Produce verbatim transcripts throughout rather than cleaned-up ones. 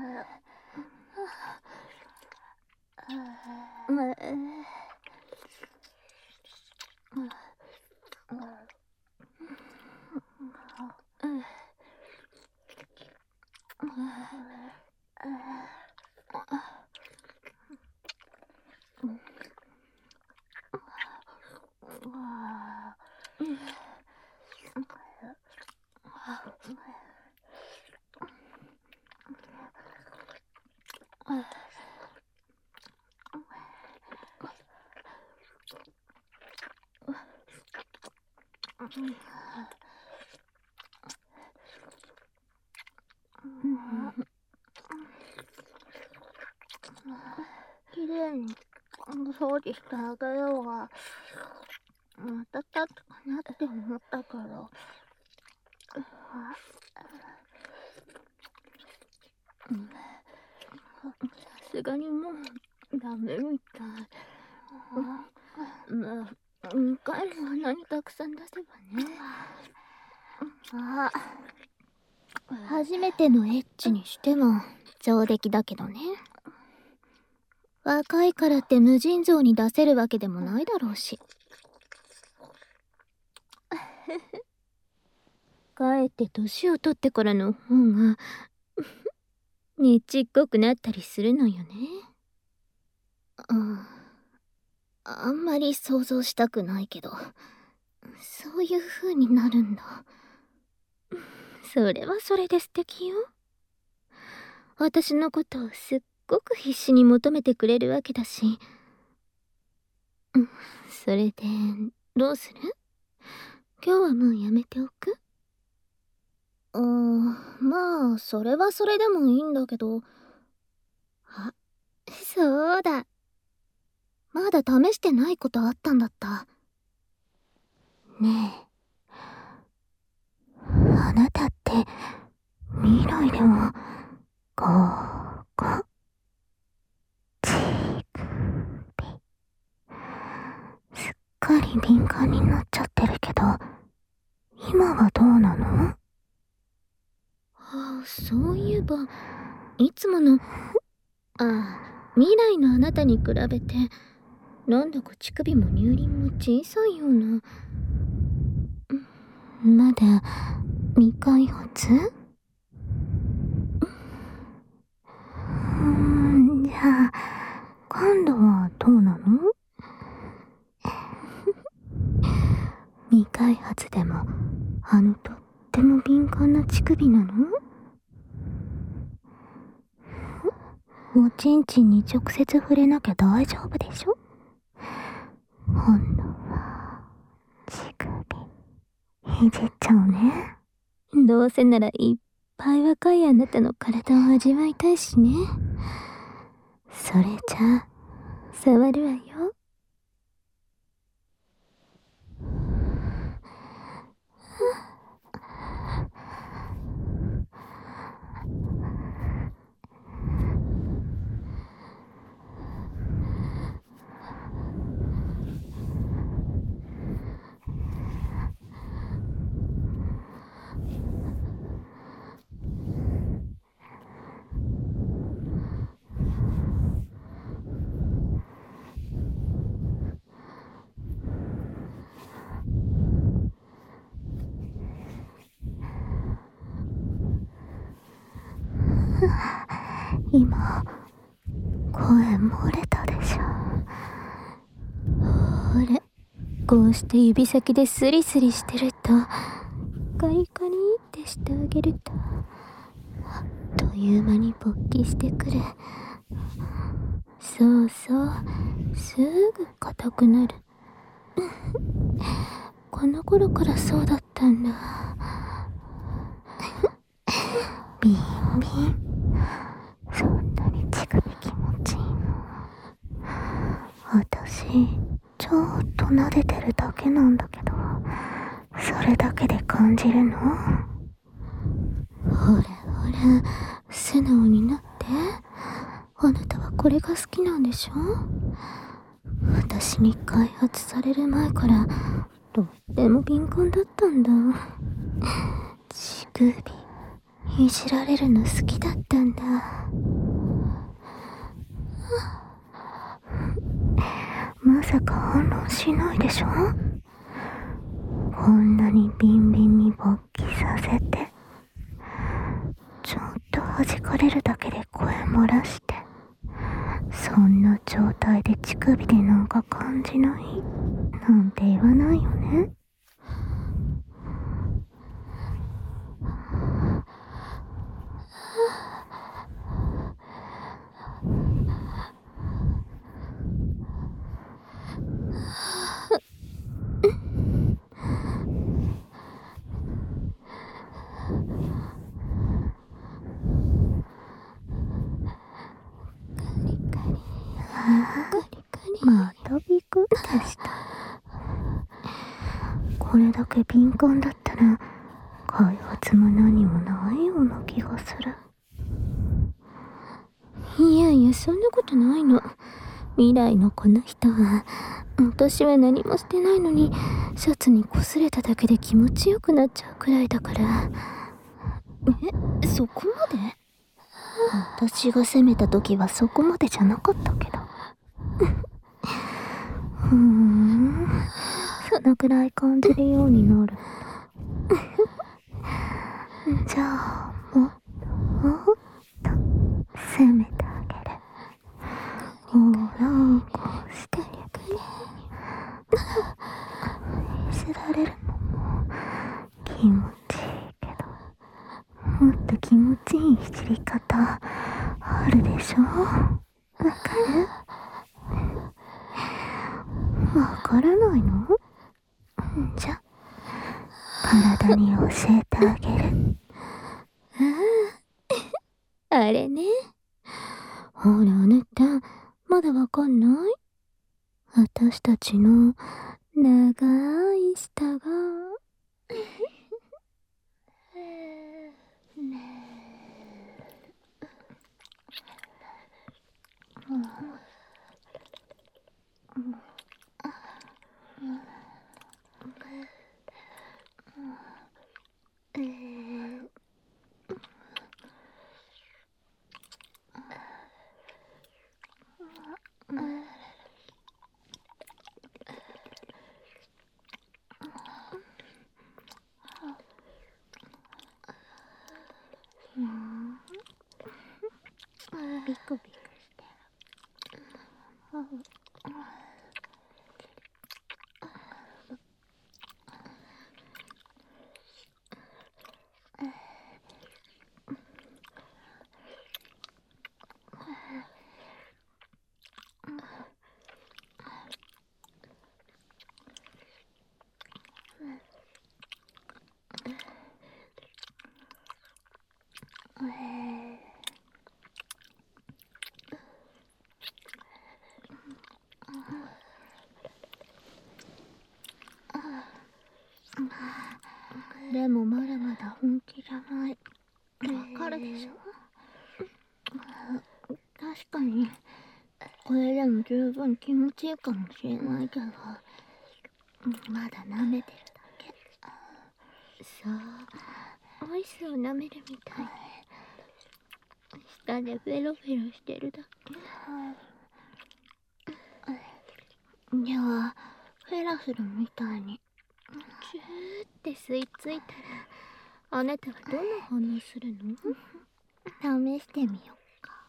きれいに掃除してあげようが、また立つかなって思ったけど。さすがにもうダメみたい。まあ、にかいもあんなにたくさん出せばね。 あ、初めてのエッチにしても上出来だけどね。若いからって無尽蔵に出せるわけでもないだろうし。かえって年を取ってからの方がねちっこくなったりするのよね。うん、あんまり想像したくないけど、そういう風になるんだ。それはそれで素敵よ。私のことをすっごく必死に求めてくれるわけだし。それでどうする？今日はもうやめておく？うーん、まあそれはそれでもいいんだけど。あ、そうだ、まだ試してないことあったんだった。ねえ、あなたって未来でもここ乳首すっかり敏感になっちゃってるけど、今はどうなの？ああ、そういえばいつものああ、未来のあなたに比べてなんだか乳首も乳輪も小さいような。まだ未開発？うーん、じゃあ今度はどうなの？未開発でもあのとっても敏感な乳首なの？おちんちんに直接触れなきゃ大丈夫でしょ？今度は乳首いじっちゃうね。どうせならいっぱい若いあなたの体を味わいたいしね。それじゃあ触るわよ。今声漏れたでしょ。ほれ、こうして指先でスリスリしてるとカリカリってしてあげるとあっという間に勃起してくる。そうそう、すぐ硬くなる。この頃からそうだったんだ。ビンビン、そんなに乳首気持ちいいの？私ちょっと撫でてるだけなんだけど、それだけで感じるの？ほらほら、素直になって。あなたはこれが好きなんでしょ？私に開発される前からとっても敏感だったんだ。乳首いじられるの好きだったんだ。まさか反論しないでしょ。こんなにビンビンに勃起させて、ちょっと弾かれるだけで声漏らして、そんな状態で乳首でなんか感じないなんて言わないよね。またビクってした。これだけ敏感だったら開発も何もないような気がする。いやいや、そんなことないの。未来のこの人は、私は何もしてないのにシャツに擦れただけで気持ちよくなっちゃうくらいだから。え、そこまで？私が責めた時はそこまでじゃなかったけど。ふーん、そのくらい感じるようになる。じゃあもっともっと責めてあげる。ほら、こうしていじられるのも気持ちいいけど、もっと気持ちいいいじり方あるでしょ。わかる？わからないの？じゃ、体に教えてあげる。ああ、あれね。ほら、あなた、まだわかんない？私たちの長い舌が。ビクビクしてる。でもまだまだ本気じゃない。わかるでしょ。確かにこれでも十分気持ちいいかもしれないけど、まだ舐めてるだけ。そう、アイスを舐めるみたい。舌でベロベロしてるだけ。ではフェラするみたいにキューって吸い付いたら、あなたはどんな反応するの？試してみようか。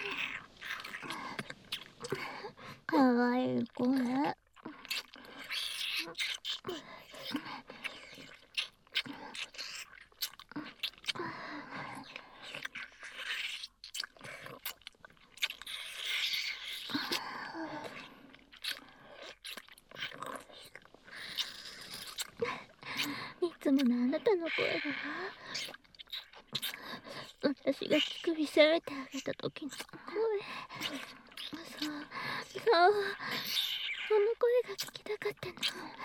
かわいい声。 いつものあなたの声だわ。私が乳首攻めてあげた時の声。そう、そう、その声が聞きたかったの。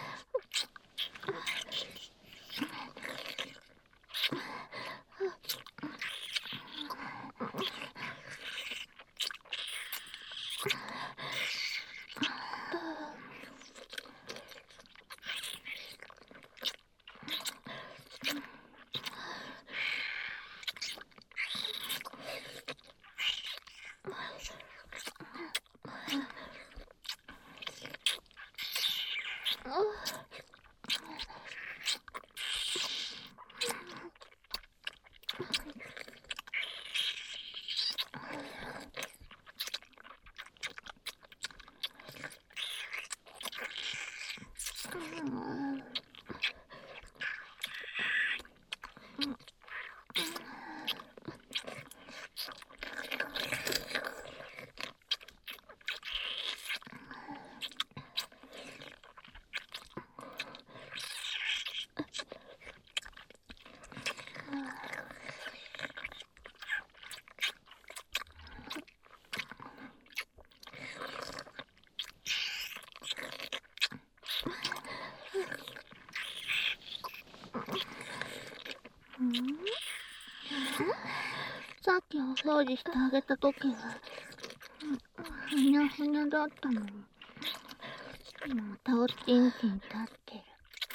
さっきお掃除してあげたときはふにゃふにゃだったのに、またおちんちん立ってる。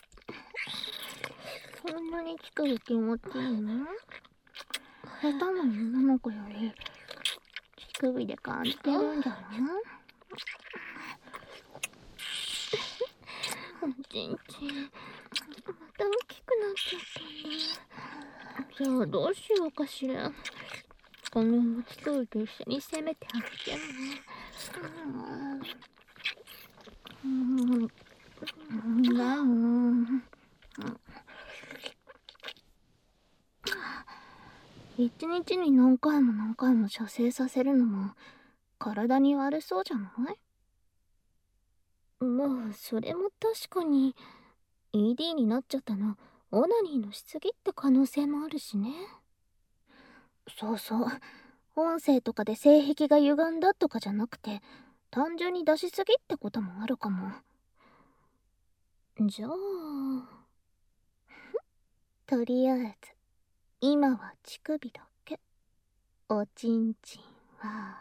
そんなに乳首気持ちいいの？下手な女の子より乳首で感じてるんじゃない？おちんちんまた大きくなっちゃったんだ。じゃあどうしようかしら。この乳首と一緒に攻めてあげても。うん。うん。でも一日に何回も何回も射精させるのも体に悪そうじゃない？まあそれも確かに イーディー になっちゃったのオナニーのしすぎって可能性もあるしね。そうそう、音声とかで性癖が歪んだとかじゃなくて単純に出しすぎってこともあるかも。じゃあとりあえず今は乳首だけ。おちんちんは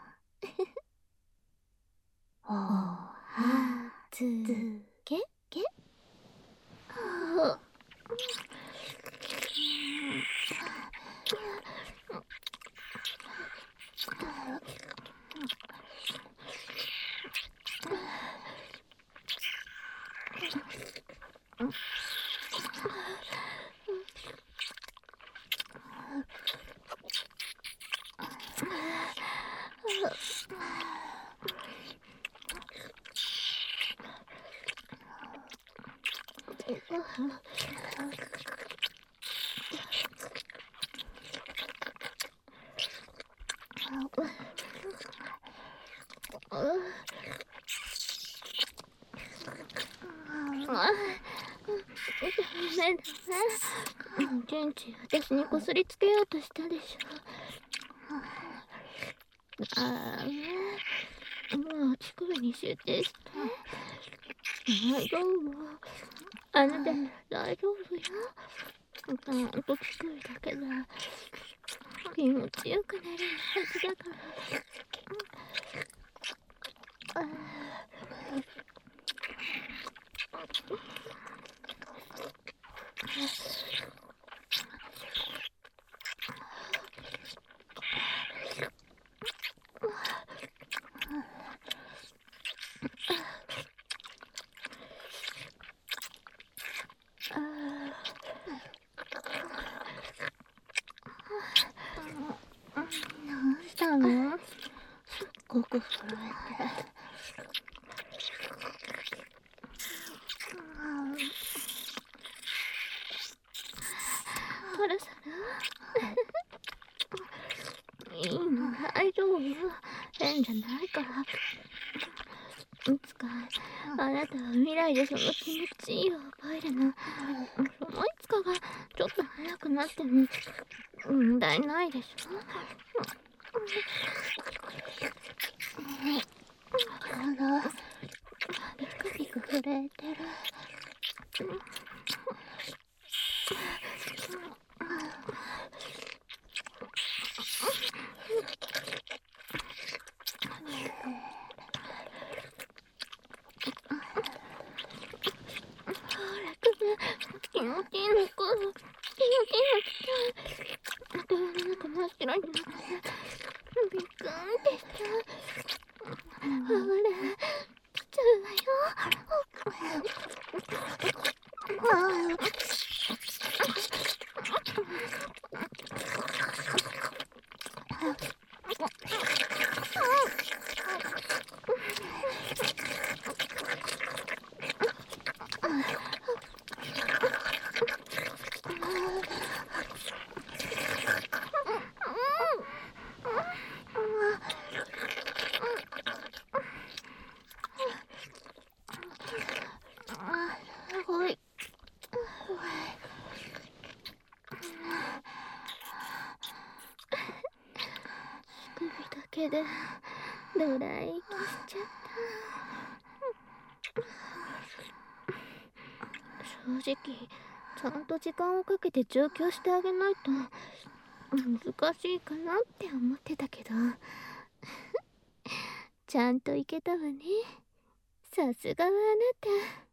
おはつけけ。ダメダメ。チンチン私にこすりつけようとしたでしょ。ああ、もう乳首に集中して。大丈夫。あなた大丈夫よ。ちゃんと乳首だけで気持ちよくなるはずだから。どうしたの？すっごく震えて。 んじゃないから。いつかあなたは未来でその気持ちいいを覚えるの。そのいつかがちょっと早くなっても問題ないでしょ。 体ピクピク震えてる。 気持ちいいのか。気持ちいいの来た。頭の中真っ白になってビクンってしちゃう。ほら来ちゃうわよ。すごい。首だけでドラ息しちゃった。正直ちゃんと時間をかけて上京してあげないと難しいかなって思ってたけどちゃんといけたわね。さすがはあなた。